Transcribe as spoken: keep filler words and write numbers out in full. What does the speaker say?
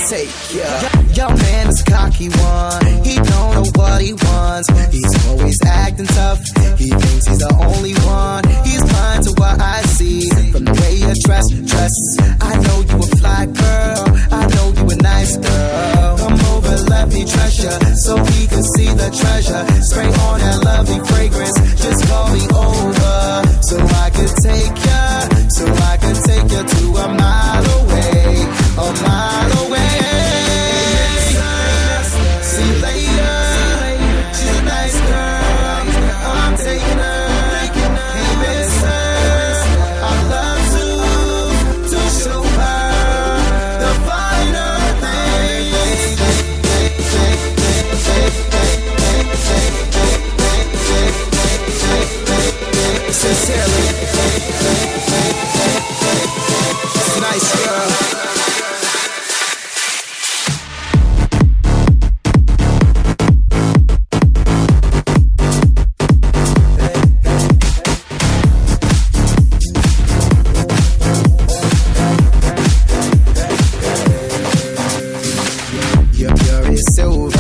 take ya. Your man is a cocky one, he don't know what he wants. He's always acting tough, he thinks he's the only one. He's blind to what I see, from the way you dress, dress. I know you a fly girl, I know you a nice girl. Come over, let me treasure, so we can see the treasure. Spray on that lovely fragrance, just call me over, so I can take ya, so I can take ya to a mile away, a mile away. See you later, she's a nice girl, I'm taking her. Hey mister, I'd love to, to show her the finer things. Sincerely, it's a nice girl. Your, your is silver.